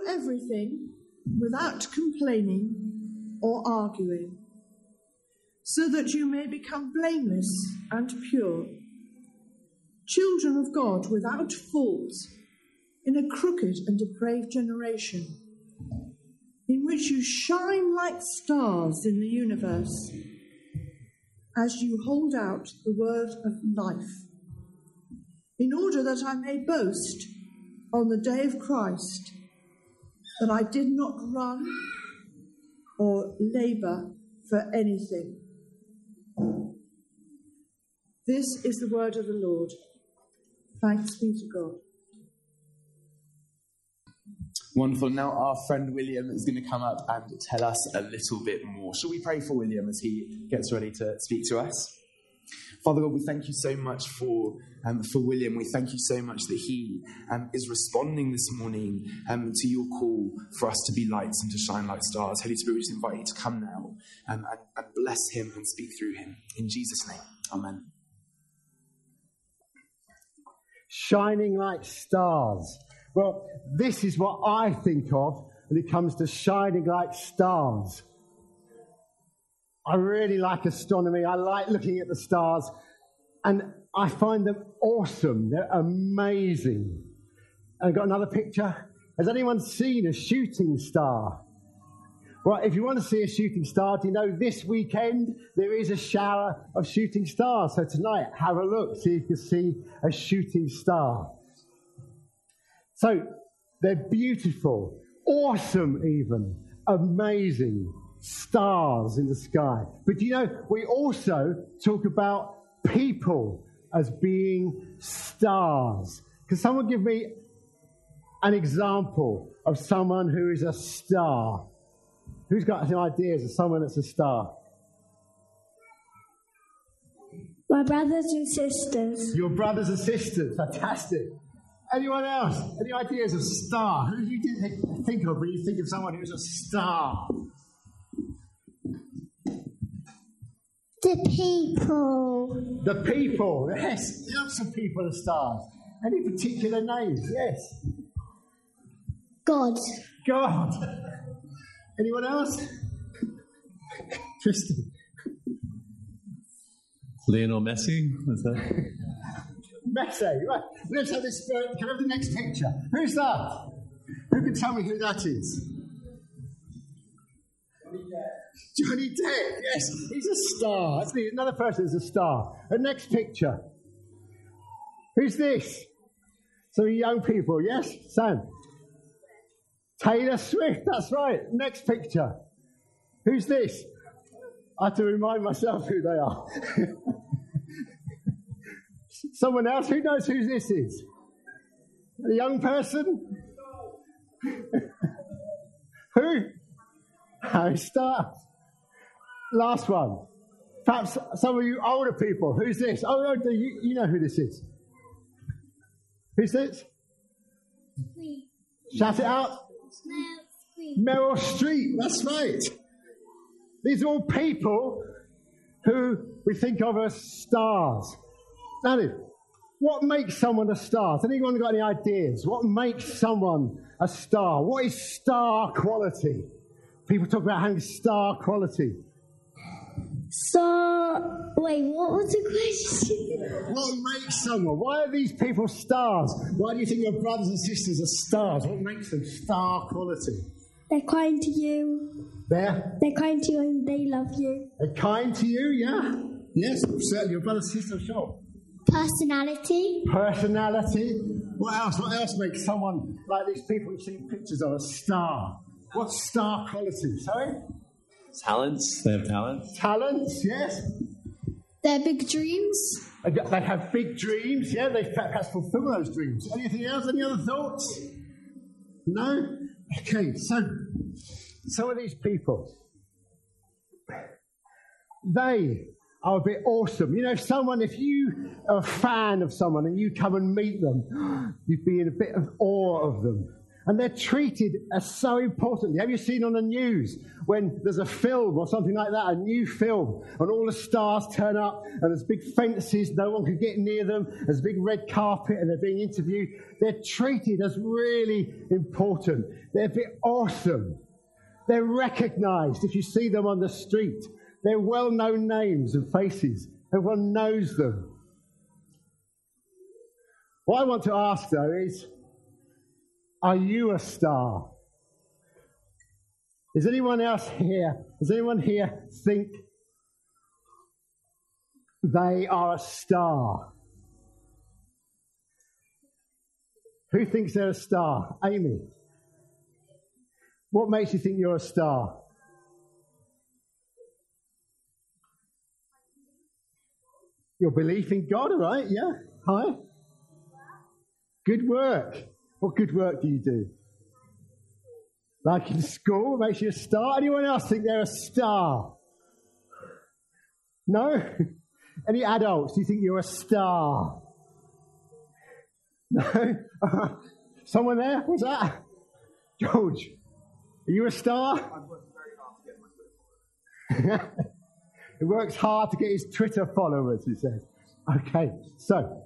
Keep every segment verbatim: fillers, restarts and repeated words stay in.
everything without complaining or arguing, so that you may become blameless and pure, children of God without fault, in a crooked and depraved generation, in which you shine like stars in the universe, as you hold out the word of life, in order that I may boast on the day of Christ that I did not run or labour for anything. This is the word of the Lord. Thanks be to God. Wonderful. Now our friend William is going to come up and tell us a little bit more. Shall we pray for William as he gets ready to speak to us? Father God, we thank you so much for um, for William. We thank you so much that he um, is responding this morning um, to your call for us to be lights and to shine like stars. Holy Spirit, we just invite you to come now um, and, and bless him and speak through him. In Jesus' name, amen. Shining like stars. Well, this is what I think of when it comes to shining like stars. I really like astronomy. I like looking at the stars. And I find them awesome. They're amazing. And I've got another picture. Has anyone seen a shooting star? Well, if you want to see a shooting star, do you know this weekend there is a shower of shooting stars. So tonight, have a look. See if you can see a shooting star. So they're beautiful, awesome even, amazing stars in the sky. But you know, we also talk about people as being stars. Can someone give me an example of someone who is a star? Who's got some ideas of someone that's a star? My brothers and sisters. Your brothers and sisters, fantastic. Anyone else? Any ideas of star? Who do you think, think of when you think of someone who's a star? The people. The people, yes. Lots of people are stars. Any particular names? Yes. God. God. Anyone else? Tristan. Lionel Messi? Was that? Messi, right. Let's have this. Uh, can I have the next picture? Who's that? Who can tell me who that is? Johnny Depp, yes, he's a star. That's the, another person is a star. The next picture. Who's this? Some young people, yes? Sam? Taylor Swift, that's right. Next picture. Who's this? I have to remind myself who they are. Someone else? Who knows who this is? A young person? Who? Harry Styles. Last one. Perhaps some of you older people. Who's this? Oh, no, you, you know who this is. Who's this? Queen. Shout it out. Meryl Streep. That's right. These are all people who we think of as stars. Now, what makes someone a star? Has anyone got any ideas? What makes someone a star? What is star quality? People talk about having star quality. So, wait, what was the question? What makes someone? Why are these people stars? Why do you think your brothers and sisters are stars? What makes them star quality? They're kind to you. They're? They're kind to you and they love you. They're kind to you, yeah? Yes, certainly. Your brothers and sisters, sure. Personality. Personality. What else? What else makes someone like these people you've seen pictures of a star? What's star quality? Sorry? Talents. They have talents. Talents, yes. Their big dreams. They have big dreams, yeah. They perhaps fulfill those dreams. Anything else? Any other thoughts? No? Okay, so some of these people, they are a bit awesome. You know, if someone, if you are a fan of someone and you come and meet them, you'd be in a bit of awe of them. And they're treated as so importantly. Have you seen on the news when there's a film or something like that, a new film, and all the stars turn up and there's big fences, no one can get near them, there's a big red carpet and they're being interviewed. They're treated as really important. They're a bit awesome. They're recognised if you see them on the street. They're well-known names and faces. Everyone knows them. What I want to ask, though, is, are you a star? Is anyone else here, does anyone here think they are a star? Who thinks they're a star? Amy. What makes you think you're a star? Your belief in God, all right? Yeah. Hi. Good work. What good work do you do? Like in school, makes you a star? Anyone else think they're a star? No? Any adults, do you think you're a star? No? Someone there? What's that? George, are you a star? I've worked very hard to get my Twitter followers. He works hard to get his Twitter followers, he says. Okay, so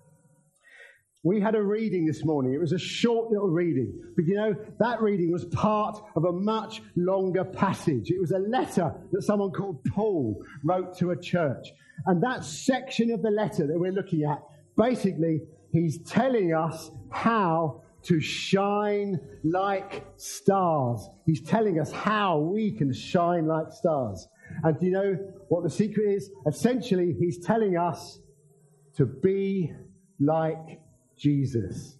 we had a reading this morning. It was a short little reading. But you know, that reading was part of a much longer passage. It was a letter that someone called Paul wrote to a church. And that section of the letter that we're looking at, basically, he's telling us how to shine like stars. He's telling us how we can shine like stars. And do you know what the secret is? Essentially, he's telling us to be like Jesus.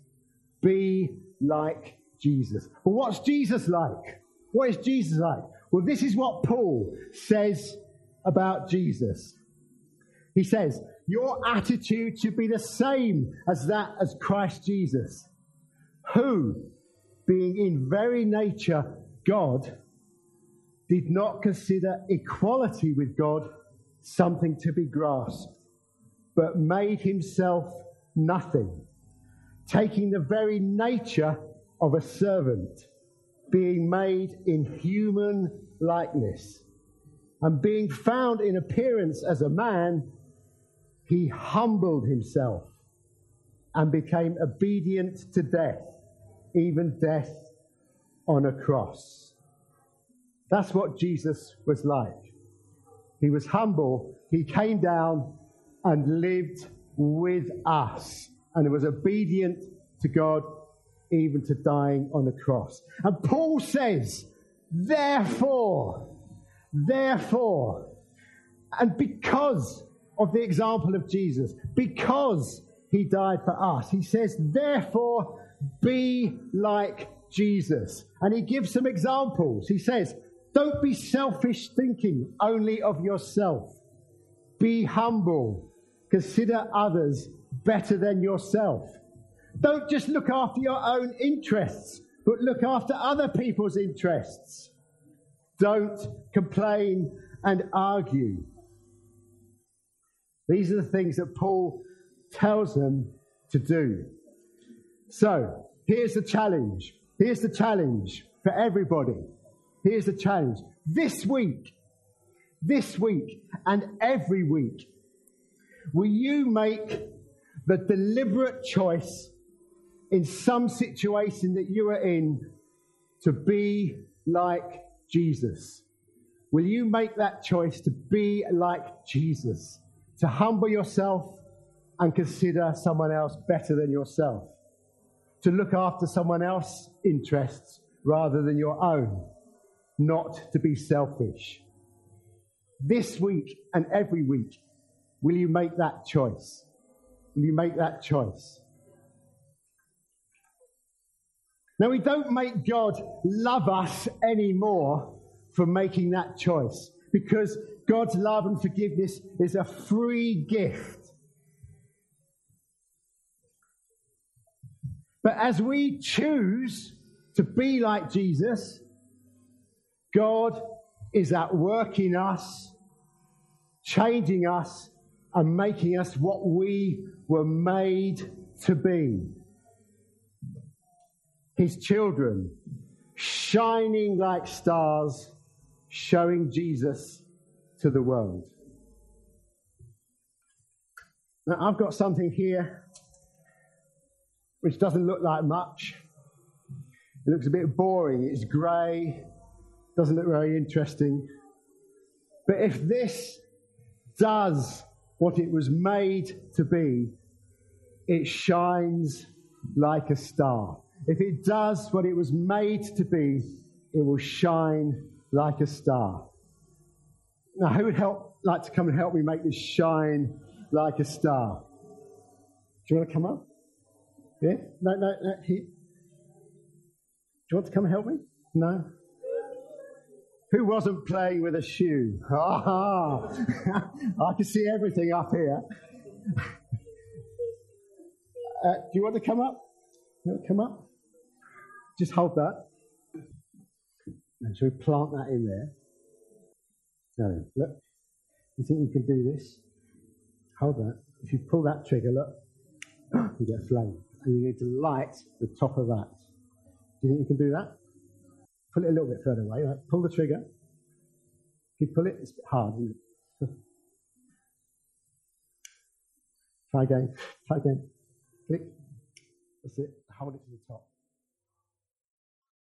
Be like Jesus. But what's Jesus like? What is Jesus like? Well, this is what Paul says about Jesus. He says, your attitude should be the same as that as Christ Jesus, who, being in very nature God, did not consider equality with God something to be grasped, but made himself nothing, taking the very nature of a servant, being made in human likeness, and being found in appearance as a man, he humbled himself and became obedient to death, even death on a cross. That's what Jesus was like. He was humble. He came down and lived with us, and was obedient to God, even to dying on the cross. And Paul says, therefore, therefore, and because of the example of Jesus, because he died for us, he says, therefore, be like Jesus. And he gives some examples. He says, don't be selfish thinking only of yourself. Be humble. Consider others better than yourself. Don't just look after your own interests, but look after other people's interests. Don't complain and argue. These are the things that Paul tells them to do. So, here's the challenge. Here's the challenge for everybody. Here's the challenge. This week, this week and every week, will you make the deliberate choice in some situation that you are in to be like Jesus? Will you make that choice to be like Jesus? To humble yourself and consider someone else better than yourself? To look after someone else's interests rather than your own? Not to be selfish? This week and every week, will you make that choice? Will you make that choice? Now, we don't make God love us anymore for making that choice, because God's love and forgiveness is a free gift. But as we choose to be like Jesus, God is at work in us, changing us and making us what we were made to be. his children, shining like stars, showing Jesus to the world. Now, I've got something here which doesn't look like much. It looks a bit boring. It's grey, doesn't look very interesting. But if this does what it was made to be, it shines like a star. If it does what it was made to be, it will shine like a star. Now, who would help, like to come and help me make this shine like a star? Do you want to come up? Yeah? No, no, no. Here. Do you want to come and help me? No? Who wasn't playing with a shoe? Ah, I can see everything up here. Uh, do you want to come up? You want to come up? Just hold that. And shall we plant that in there? No, look. You think you can do this? Hold that. If you pull that trigger, look, you get a flame. And you need to light the top of that. Do you think you can do that? Pull it a little bit further away. Right? Pull the trigger. If you pull it, it's a bit hard, isn't it? Try again. Try again. Click. That's it. Hold it to the top.